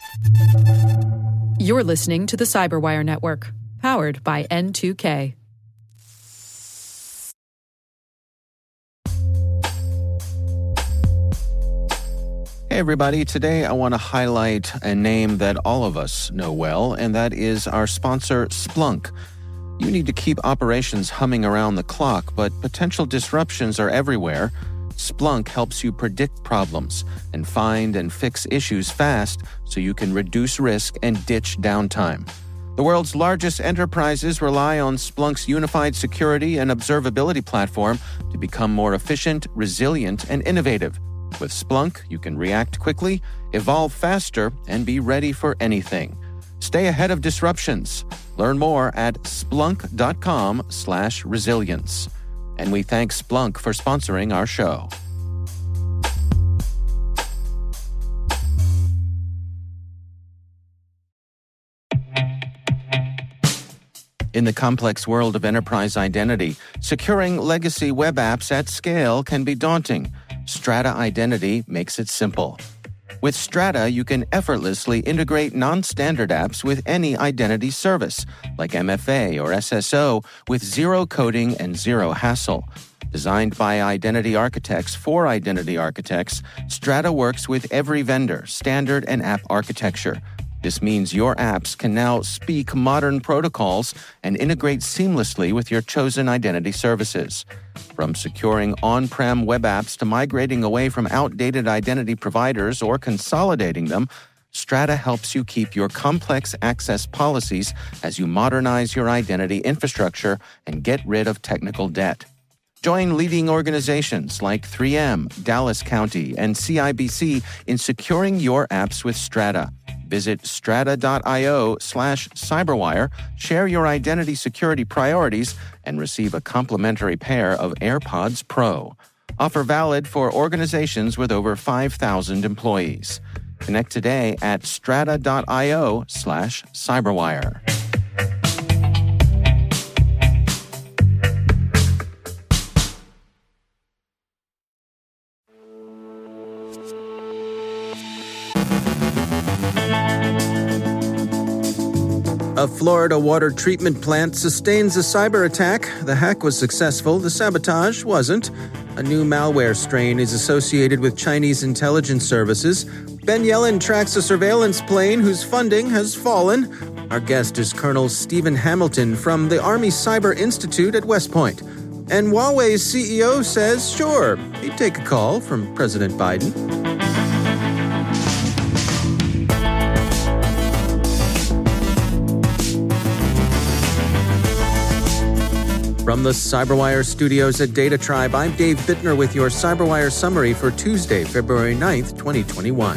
You're listening to the Cyberwire Network, powered by N2K. Hey everybody, today I want to highlight a name that all of us know well, and that is our sponsor, Splunk. You need to keep operations humming around the clock, but potential disruptions are everywhere. Splunk helps you predict problems and find and fix issues fast so you can reduce risk and ditch downtime. The world's largest enterprises rely on Splunk's unified security and observability platform to become more efficient, resilient, and innovative. With Splunk, you can react quickly, evolve faster, and be ready for anything. Stay ahead of disruptions. Learn more at splunk.com/resilience. And we thank Splunk for sponsoring our show. In the complex world of enterprise identity, securing legacy web apps at scale can be daunting. Strata Identity makes it simple. With Strata, you can effortlessly integrate non-standard apps with any identity service, like MFA or SSO, with zero coding and zero hassle. Designed by identity architects for identity architects, Strata works with every vendor, standard, and app architecture. This means your apps can now speak modern protocols and integrate seamlessly with your chosen identity services. From securing on-prem web apps to migrating away from outdated identity providers or consolidating them, Strata helps you keep your complex access policies as you modernize your identity infrastructure and get rid of technical debt. Join leading organizations like 3M, Dallas County, and CIBC in securing your apps with Strata. Visit strata.io/cyberwire, share your identity security priorities, and receive a complimentary pair of AirPods Pro. Offer valid for organizations with over 5,000 employees. Connect today at strata.io/cyberwire. A Florida water treatment plant sustains a cyber attack. The hack was successful. The sabotage wasn't. A new malware strain is associated with Chinese intelligence services. Ben Yellen tracks a surveillance plane whose funding has fallen. Our guest is Colonel Stephen Hamilton from the Army Cyber Institute at West Point. And Huawei's CEO says, sure, he'd take a call from President Biden. From the Cyberwire studios at Data Tribe, I'm Dave Bittner with your Cyberwire summary for Tuesday, February 9th, 2021.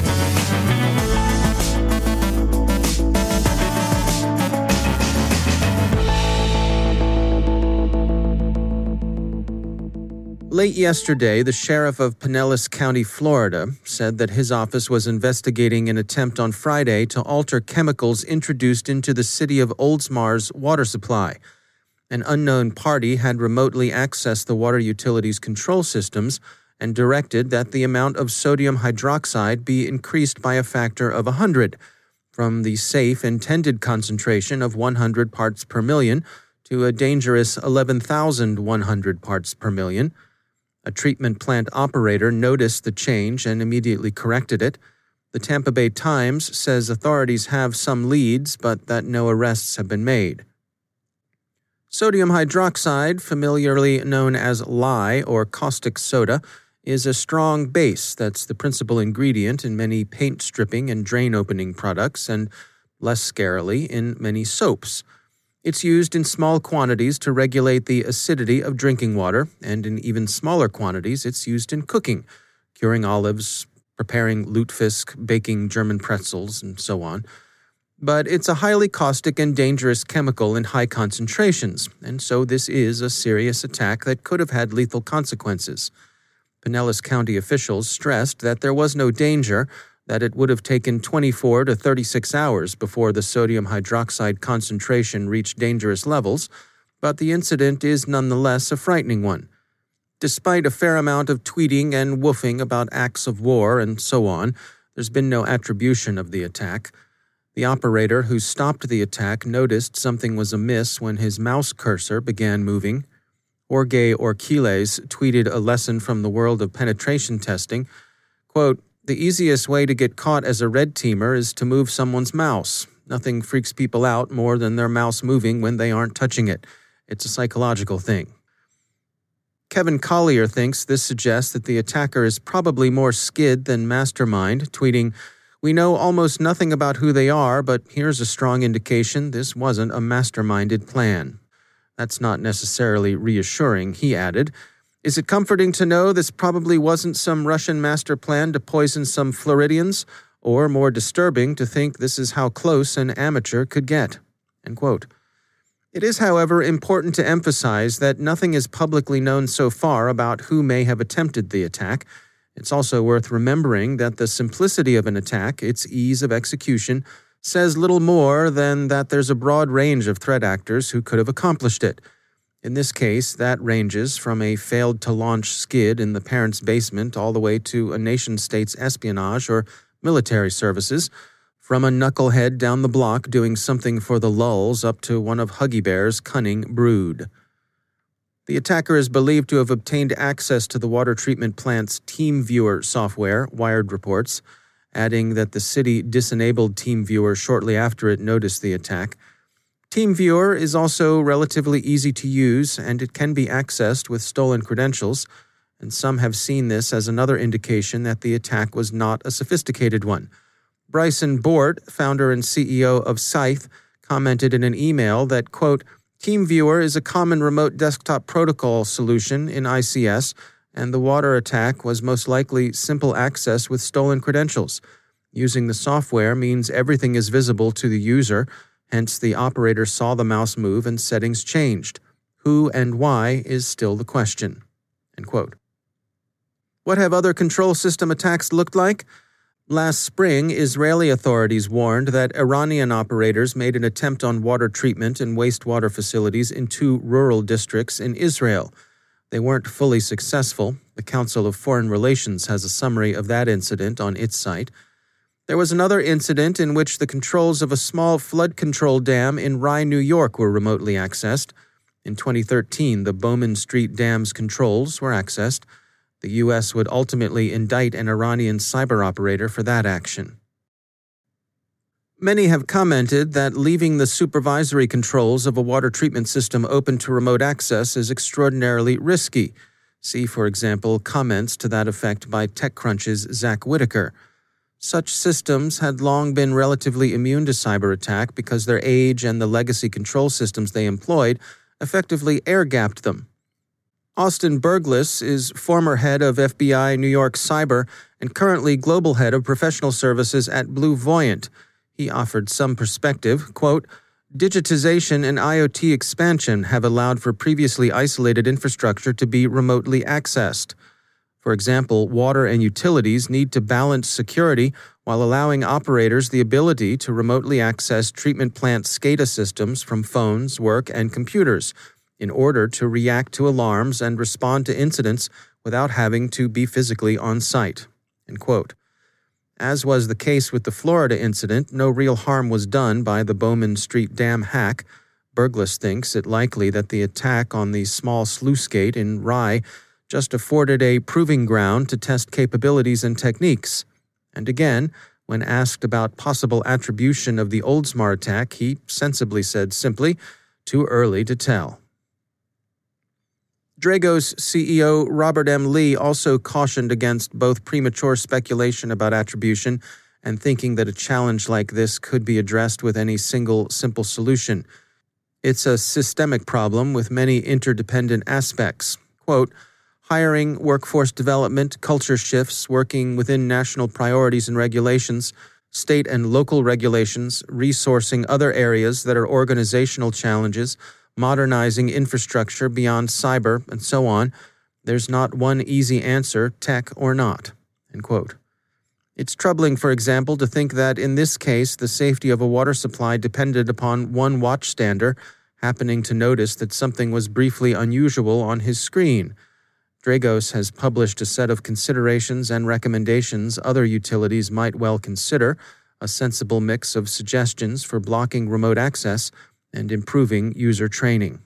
Late yesterday, the sheriff of Pinellas County, Florida, said that his office was investigating an attempt on Friday to alter chemicals introduced into the city of Oldsmar's water supply. An unknown party had remotely accessed the water utility's control systems and directed that the amount of sodium hydroxide be increased by a factor of 100, from the safe intended concentration of 100 parts per million to a dangerous 11,100 parts per million. A treatment plant operator noticed the change and immediately corrected it. The Tampa Bay Times says authorities have some leads, but that no arrests have been made. Sodium hydroxide, familiarly known as lye or caustic soda, is a strong base that's the principal ingredient in many paint stripping and drain opening products and, less scarily, in many soaps. It's used in small quantities to regulate the acidity of drinking water, and in even smaller quantities it's used in cooking, curing olives, preparing lutefisk, baking German pretzels, and so on. But it's a highly caustic and dangerous chemical in high concentrations, and so this is a serious attack that could have had lethal consequences. Pinellas County officials stressed that there was no danger, that it would have taken 24 to 36 hours before the sodium hydroxide concentration reached dangerous levels, but the incident is nonetheless a frightening one. Despite a fair amount of tweeting and woofing about acts of war and so on, There's been no attribution of the attack. The operator who stopped the attack noticed something was amiss when his mouse cursor began moving. Jorge Orquiles tweeted a lesson from the world of penetration testing. Quote, "The easiest way to get caught as a red teamer is to move someone's mouse. Nothing freaks people out more than their mouse moving when they aren't touching it. It's a psychological thing." Kevin Collier thinks this suggests that the attacker is probably more skid than mastermind, tweeting, "We know almost nothing about who they are, but here's a strong indication this wasn't a masterminded plan." That's not necessarily reassuring, he added. "Is it comforting to know this probably wasn't some Russian master plan to poison some Floridians, or more disturbing to think this is how close an amateur could get?" End quote. It is, however, important to emphasize that nothing is publicly known so far about who may have attempted the attack. It's also worth remembering that the simplicity of an attack, its ease of execution, says little more than that there's a broad range of threat actors who could have accomplished it. In this case, that ranges from a failed-to-launch skid in the parents' basement all the way to a nation-state's espionage or military services, from a knucklehead down the block doing something for the lulz up to one of Huggy Bear's cunning brood. The attacker is believed to have obtained access to the water treatment plant's TeamViewer software, Wired reports, adding that the city disenabled TeamViewer shortly after it noticed the attack. TeamViewer is also relatively easy to use, and it can be accessed with stolen credentials, and some have seen this as another indication that the attack was not a sophisticated one. Bryson Bort, founder and CEO of Scythe, commented in an email that, quote, "TeamViewer is a common remote desktop protocol solution in ICS, and the water attack was most likely simple access with stolen credentials. Using the software means everything is visible to the user, hence the operator saw the mouse move and settings changed. Who and why is still the question." End quote. What have other control system attacks looked like? Last spring, Israeli authorities warned that Iranian operators made an attempt on water treatment and wastewater facilities in 2 rural districts in Israel. They weren't fully successful. The Council of Foreign Relations has a summary of that incident on its site. There was another incident in which the controls of a small flood control dam in Rye, New York were remotely accessed. In 2013, the Bowman Street Dam's controls were accessed. The U.S. would ultimately indict an Iranian cyber operator for that action. Many have commented that leaving the supervisory controls of a water treatment system open to remote access is extraordinarily risky. See, for example, comments to that effect by TechCrunch's Zach Whitaker. Such systems had long been relatively immune to cyber attack because their age and the legacy control systems they employed effectively air-gapped them. Austin Burgess is former head of FBI New York Cyber and currently global head of professional services at Blue Voyant. He offered some perspective, quote, "Digitization and IoT expansion have allowed for previously isolated infrastructure to be remotely accessed. For example, water and utilities need to balance security while allowing operators the ability to remotely access treatment plant SCADA systems from phones, work, and computers, in order to react to alarms and respond to incidents without having to be physically on site." End quote. As was the case with the Florida incident, no real harm was done by the Bowman Street Dam hack. Burgess thinks it likely that the attack on the small sluice gate in Rye just afforded a proving ground to test capabilities and techniques. And again, when asked about possible attribution of the Oldsmar attack, he sensibly said simply, "Too early to tell." Dragos CEO Robert M. Lee also cautioned against both premature speculation about attribution and thinking that a challenge like this could be addressed with any single, simple solution. It's a systemic problem with many interdependent aspects. Quote, "Hiring, workforce development, culture shifts, working within national priorities and regulations, state and local regulations, resourcing other areas that are organizational challenges, modernizing infrastructure beyond cyber, and so on. There's not one easy answer, tech or not." End quote. It's troubling, for example, to think that in this case, the safety of a water supply depended upon one watchstander happening to notice that something was briefly unusual on his screen. Dragos has published a set of considerations and recommendations other utilities might well consider, a sensible mix of suggestions for blocking remote access and improving user training.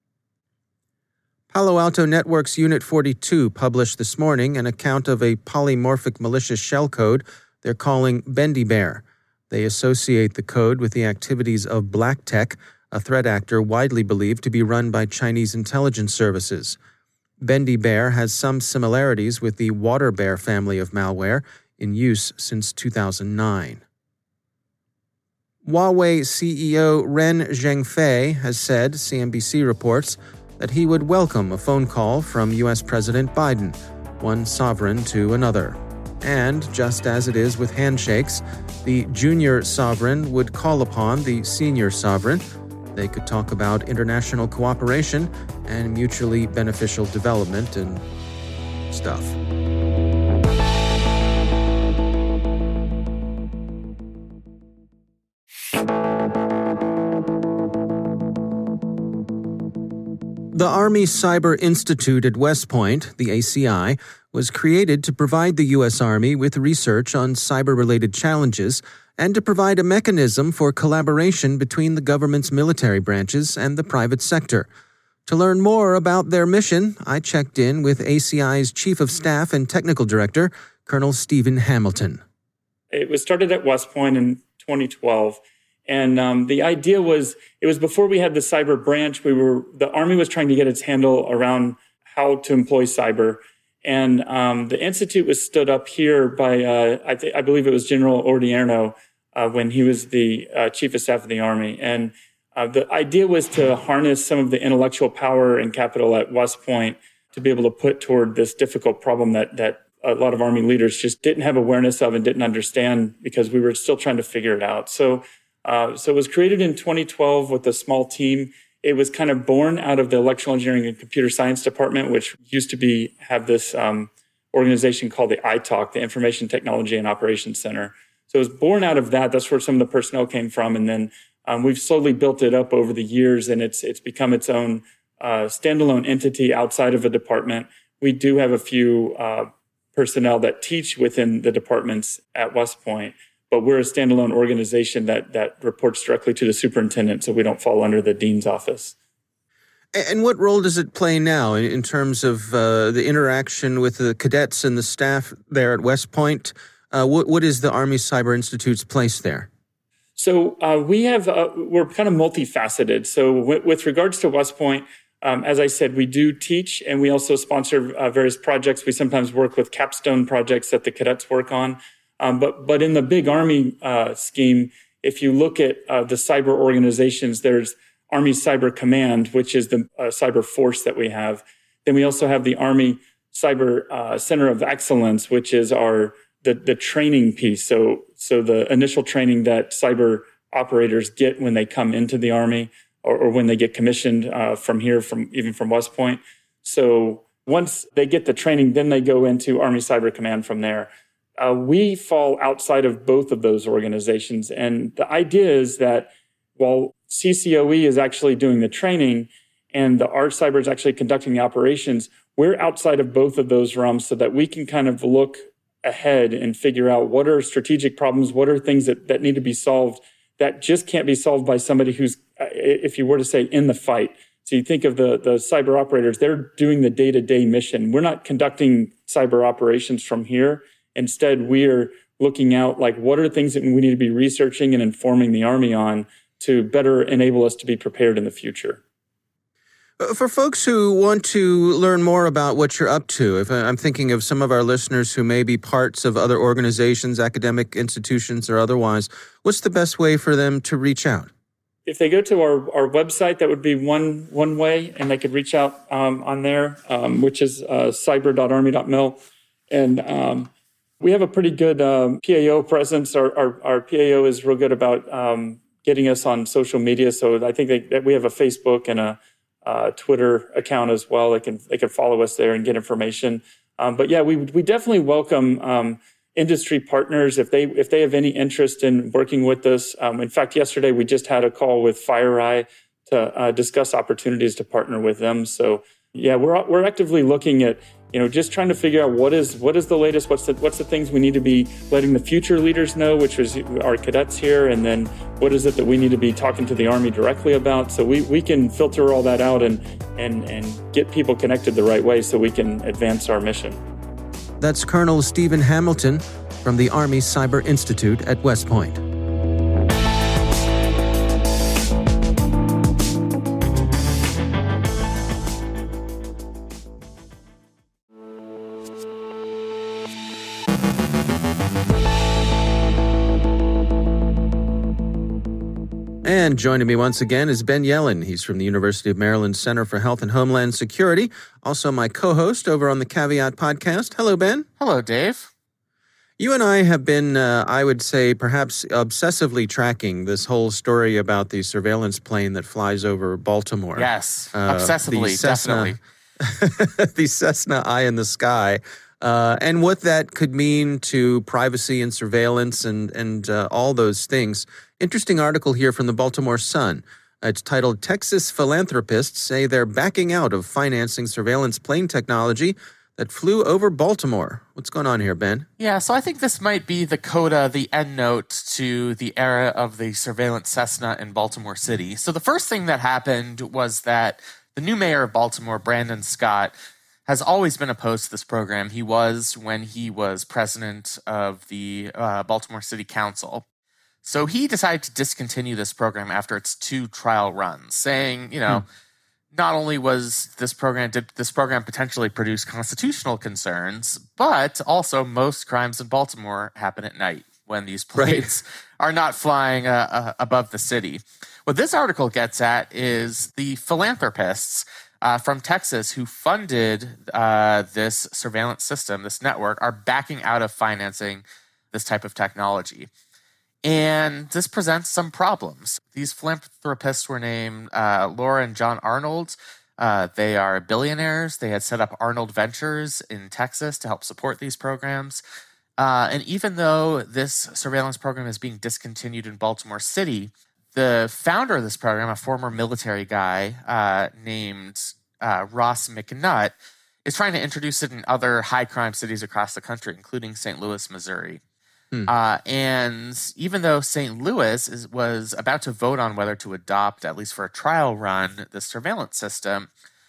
Palo Alto Networks Unit 42 published this morning an account of a polymorphic malicious shellcode they're calling Bendy Bear. They associate the code with the activities of Black Tech, a threat actor widely believed to be run by Chinese intelligence services. Bendy Bear has some similarities with the Water Bear family of malware in use since 2009. Huawei CEO Ren Zhengfei has said, CNBC reports, that he would welcome a phone call from U.S. President Biden, one sovereign to another. And, just as it is with handshakes, the junior sovereign would call upon the senior sovereign. They could talk about international cooperation and mutually beneficial development and stuff. The Army Cyber Institute at West Point, the ACI, was created to provide the U.S. Army with research on cyber-related challenges and to provide a mechanism for collaboration between the government's military branches and the private sector. To learn more about their mission, I checked in with ACI's Chief of Staff and Technical Director, Colonel Stephen Hamilton. It was started at West Point in 2012. And the idea was, it was before we had the cyber branch. The Army was trying to get its handle around how to employ cyber. And the Institute was stood up here by, I believe it was General Odierno when he was the Chief of Staff of the Army. And the idea was to harness some of the intellectual power and capital at West Point to be able to put toward this difficult problem that a lot of Army leaders just didn't have awareness of and didn't understand because we were still trying to figure it out. So it was created in 2012 with a small team. It was kind of born out of the Electrical Engineering and Computer Science Department, which used to have this organization called the ITOC, the Information Technology and Operations Center. So it was born out of that. That's where some of the personnel came from. And then we've slowly built it up over the years, and it's become its own standalone entity outside of a department. We do have a few personnel that teach within the departments at West Point. But we're a standalone organization that reports directly to the superintendent, so we don't fall under the dean's office. And what role does it play now in terms of the interaction with the cadets and the staff there at West Point? What is the Army Cyber Institute's place there? So we're kind of multifaceted. So with regards to West Point, as I said, we do teach, and we also sponsor various projects. We sometimes work with capstone projects that the cadets work on. But in the big Army scheme, if you look at the cyber organizations, there's Army Cyber Command, which is the cyber force that we have. Then we also have the Army Cyber Center of Excellence, which is the training piece. So the initial training that cyber operators get when they come into the Army or when they get commissioned even from West Point. So once they get the training, then they go into Army Cyber Command from there. We fall outside of both of those organizations. And the idea is that while CCOE is actually doing the training and the Art Cyber is actually conducting the operations, we're outside of both of those realms so that we can kind of look ahead and figure out what are strategic problems, what are things that need to be solved that just can't be solved by somebody who's, if you were to say, in the fight. So you think of the cyber operators, they're doing the day-to-day mission. We're not conducting cyber operations from here. Instead, we're looking out like what are things that we need to be researching and informing the Army on to better enable us to be prepared in the future. For folks who want to learn more about what you're up to, if I'm thinking of some of our listeners who may be parts of other organizations, academic institutions or otherwise, what's the best way for them to reach out? If they go to our website, that would be one way, and they could reach out on there, which is cyber.army.mil. And we have a pretty good PAO presence. Our PAO is real good about getting us on social media. So I think that we have a Facebook and a Twitter account as well. They can follow us there and get information. But yeah, we definitely welcome industry partners if they have any interest in working with us. In fact, yesterday we just had a call with FireEye to discuss opportunities to partner with them. So yeah, we're actively looking at just trying to figure out what is the latest, what's the things we need to be letting the future leaders know, which was our cadets here, and then what is it that we need to be talking to the Army directly about, so we can filter all that out and get people connected the right way so we can advance our mission. That's Colonel Stephen Hamilton from the Army Cyber Institute at West Point. And joining me once again is Ben Yelin. He's from the University of Maryland Center for Health and Homeland Security, also my co-host over on the Caveat podcast. Hello, Ben. Hello, Dave. You and I have been, I would say, perhaps obsessively tracking this whole story about the surveillance plane that flies over Baltimore. Yes, obsessively, definitely. The Cessna Eye in the Sky. And what that could mean to privacy and surveillance and all those things. Interesting article here from the Baltimore Sun. It's titled, "Texas Philanthropists Say They're Backing Out of Financing Surveillance Plane Technology That Flew Over Baltimore." What's going on here, Ben? Yeah, so I think this might be the coda, the endnote to the era of the surveillance Cessna in Baltimore City. So the first thing that happened was that the new mayor of Baltimore, Brandon Scott, has always been opposed to this program. He was when he was president of the Baltimore City Council. So he decided to discontinue this program after its 2 trial runs, saying, not only did this program potentially produce constitutional concerns, but also most crimes in Baltimore happen at night when these planes are not flying above the city. What this article gets at is the philanthropists from Texas who funded this surveillance system, this network, are backing out of financing this type of technology. And this presents some problems. These philanthropists were named Laura and John Arnold. They are billionaires. They had set up Arnold Ventures in Texas to help support these programs. And even though this surveillance program is being discontinued in Baltimore City, the founder of this program, a former military guy named Ross McNutt, is trying to introduce it in other high-crime cities across the country, including St. Louis, Missouri. And even though St. Louis was about to vote on whether to adopt, at least for a trial run, the surveillance system,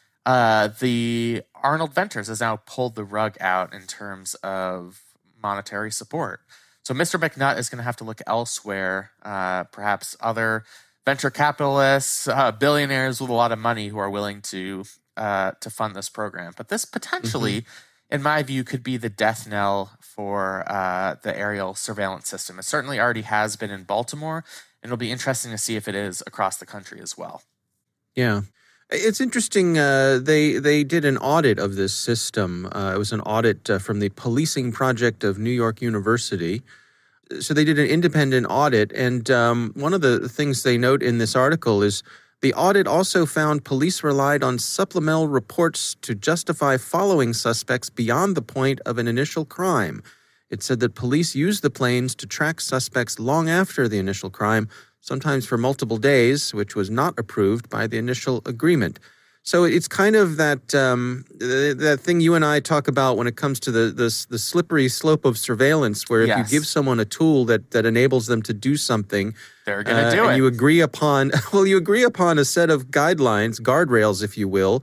the Arnold Ventures has now pulled the rug out in terms of monetary support. So Mr. McNutt is going to have to look elsewhere, perhaps other venture capitalists, billionaires with a lot of money who are willing to fund this program. But this potentially, in my view, could be the death knell for the aerial surveillance system. It certainly already has been in Baltimore, and it'll be interesting to see if it is across the country as well. Yeah. It's interesting. They did an audit of this system. It was an audit from the Policing Project of New York University. So they did an independent audit, and one of the things they note in this article is the audit also found police relied on supplemental reports to justify following suspects beyond the point of an initial crime. It said that police used the planes to track suspects long after the initial crime, sometimes for multiple days, which was not approved by the initial agreement. So it's kind of that thing you and I talk about when it comes to the slippery slope of surveillance, where if you give someone a tool that enables them to do something, they're going to do it. And you agree upon a set of guidelines, guardrails, if you will.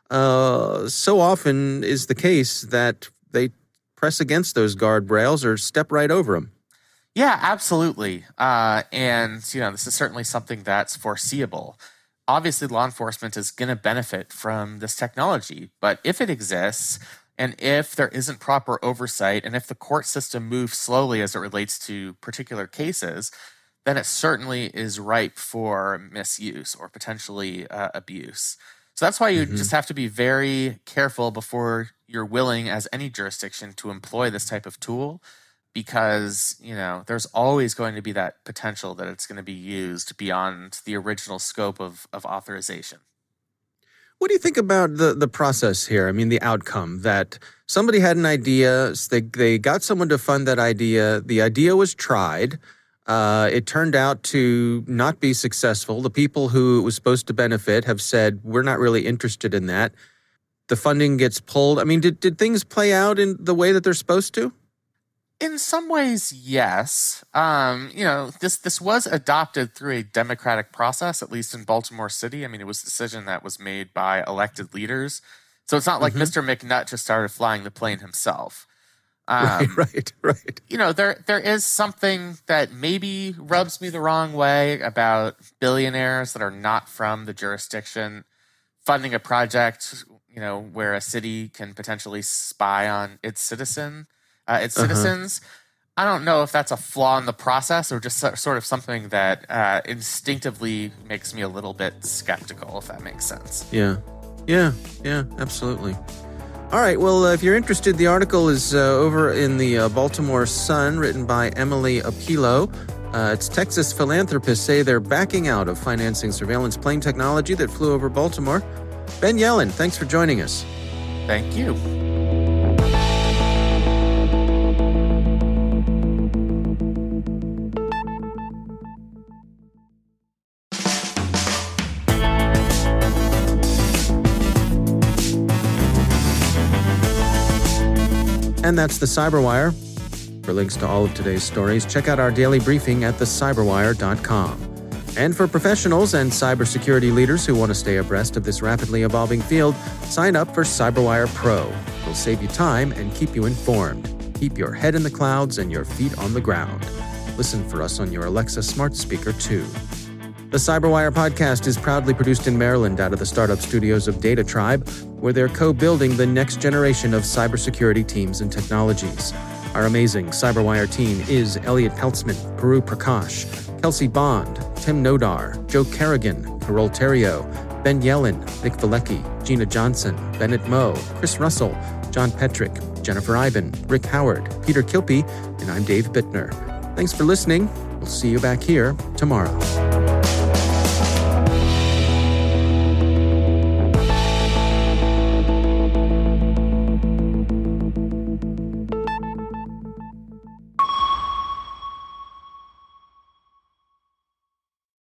So often is the case that they press against those guardrails or step right over them. Yeah, absolutely. And this is certainly something that's foreseeable. Obviously, law enforcement is going to benefit from this technology, but if it exists, and if there isn't proper oversight, and if the court system moves slowly as it relates to particular cases, then it certainly is ripe for misuse or potentially abuse. So that's why you just have to be very careful before you're willing, as any jurisdiction, to employ this type of tool, because, there's always going to be that potential that it's going to be used beyond the original scope of authorization. What do you think about the process here? I mean, the outcome that somebody had an idea, they got someone to fund that idea, the idea was tried, it turned out to not be successful. The people who it was supposed to benefit have said, we're not really interested in that. the funding gets pulled. I mean, did things play out in the way that they're supposed to? In some ways, yes. This was adopted through a democratic process, at least in Baltimore City. I mean, it was a decision that was made by elected leaders. So it's not like Mr. McNutt just started flying the plane himself. Right. There is something that maybe rubs me the wrong way about billionaires that are not from the jurisdiction funding a project, where a city can potentially spy on its citizens. I don't know if that's a flaw in the process or just sort of something that instinctively makes me a little bit skeptical, if that makes sense. Yeah, absolutely. All right, well, if you're interested, the article is over in the Baltimore Sun, written by Emily Apilo. It's Texas philanthropists say they're backing out of financing surveillance plane technology that flew over Baltimore. Ben Yelin, thanks for joining us. Thank you. And that's the Cyberwire. For links to all of today's stories, check out our daily briefing at thecyberwire.com. And for professionals and cybersecurity leaders who want to stay abreast of this rapidly evolving field, sign up for Cyberwire Pro. It'll save you time and keep you informed. Keep your head in the clouds and your feet on the ground. Listen for us on your Alexa smart speaker, too. The Cyberwire podcast is proudly produced in Maryland out of the startup studios of Data Tribe, where they're co-building the next generation of cybersecurity teams and technologies. Our amazing Cyberwire team is Elliot Peltzman, Puru Prakash, Kelsey Bond, Tim Nodar, Joe Kerrigan, Carol Terrio, Ben Yelin, Nick Valecki, Gina Johnson, Bennett Moe, Chris Russell, John Petrick, Jennifer Iben, Rick Howard, Peter Kilpie, and I'm Dave Bittner. Thanks for listening. We'll see you back here tomorrow.